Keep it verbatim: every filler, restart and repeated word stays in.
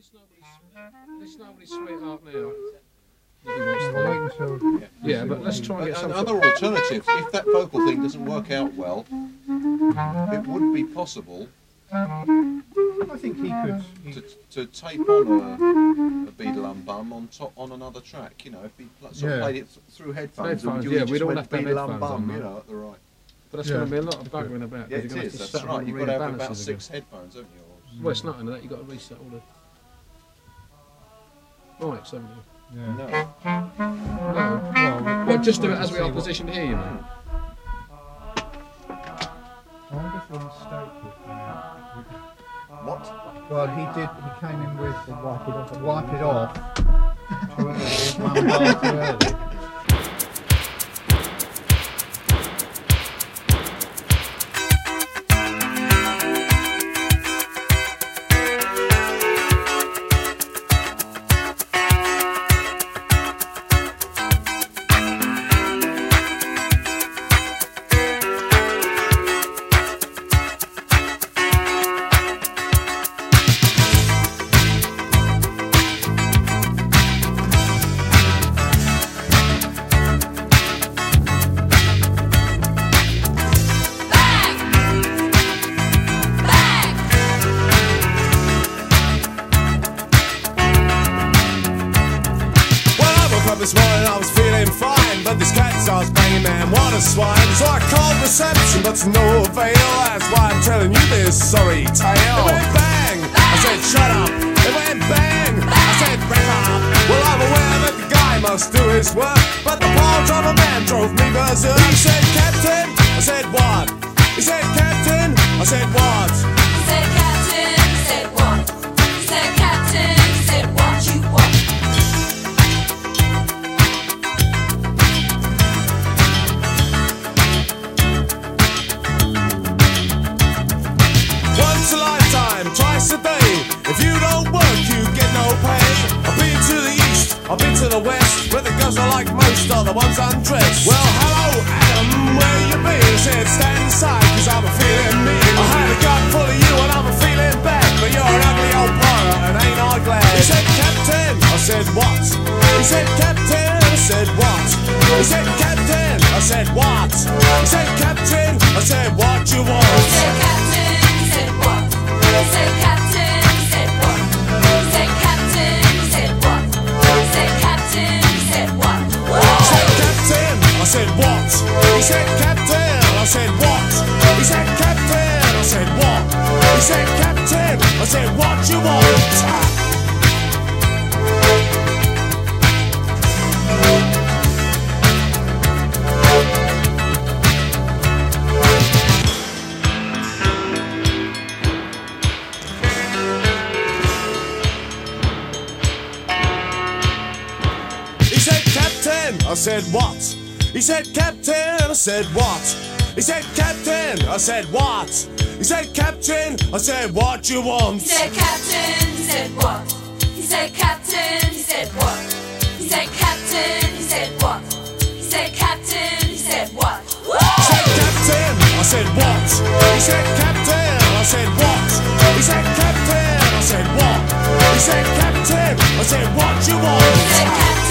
This nobody's sweetheart now. Yeah, but let's try and get some. Another alternative, if that vocal thing doesn't work out well, it would be possible I think he could. He, to, to tape on a, a Beadle Um Bum on top on another track. You know, if he pl- sort of Yeah. played it th- through headphones, Headphones, and yeah, you we just don't went have to have Beadle Um headphones Bum, on, you no. know, at the right. But that's Yeah. going to be a lot of buggering about. Yeah, because it you're gonna is. have to That's set right. and You've got to have rebalance about it six again. headphones, haven't you? Well, it's not into that. You've got to reset all the mics, haven't you? yeah. No. No. Well, Well, just do it as we see are what- positioned here, you know. I wonder if the mistake was, you know, What? well, he did. He came in with the wipe it off. Wipe it off. Too early, one bar too early. This morning I was feeling fine, but this cat starts banging, man, what a swine. So I called reception, but to no avail. That's why I'm telling you this sorry tale. It went bang, I said shut up. It went bang, I said wrap up. Well, I'm aware that the guy must do his work, but the part of a man drove me berserk. He said, Captain, I said what? He said, Captain, I said what? He said, Captain, he said what? He said, Captain, he said what you want. Once a lifetime, twice a day. If you don't work, you get no pay. I've been to the east, I've been to the west, where the girls are like most are the ones undressed. Well, hello, Adam, where you been? He said, stand aside, cause I'm a feeling mean. I had a gun full of you and I'm a feeling bad, but you're an ugly old pirate and ain't I glad? He said, Captain, I said, what? He said, Captain, I said, what? He said, Captain, I said, what? He said, Captain, I said, what you want? He said, Captain, he said what? He said, Captain, he said what? He said, Captain, he said what? He said, Captain, he said what? He said, Captain, I said, what? He said, Captain, I said, what? He said, Captain, I said, what? He said, Captain, I said, what you want? He said, Captain, I said, what? He said, Captain, I said, what? He said, Captain, I said, what? He said, Captain, I said, what you want? He said, Captain, he said what? He said, Captain, he said what? He said, Captain, he said what? He said, Captain, he said what? He said, Captain, I said, what? He said, Captain, I said, what? He said, Captain, I said, what? He said, Captain, I said, what you want? He said, Captain,